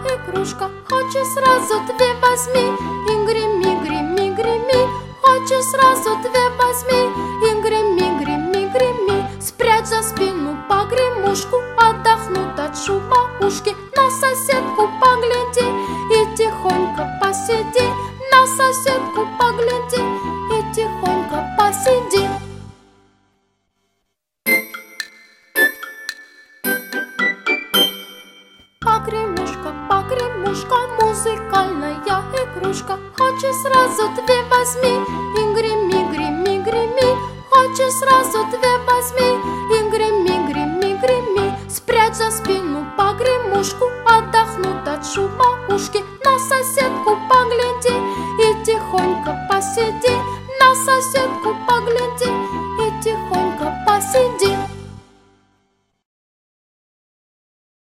игрушка, хочешь сразу две возьми и греми, греми, греми. Хочешь сразу две возьми и греми, греми, греми. Спрячь за спину погремушку, отдохнут от шума ушки. На соседку погляди и тихонько посиди. На соседку погляди и тихонько посиди. Погремушка, погремушка, музыкальная игрушка. Хочешь сразу две возьми и греми, греми, греми. Хочешь сразу две возьми и греми, греми, греми. Спрячь за спину погремушку, отдохнут от шума ушки. На соседку погляди и тихонько посиди. На соседку погляди и тихонько посиди.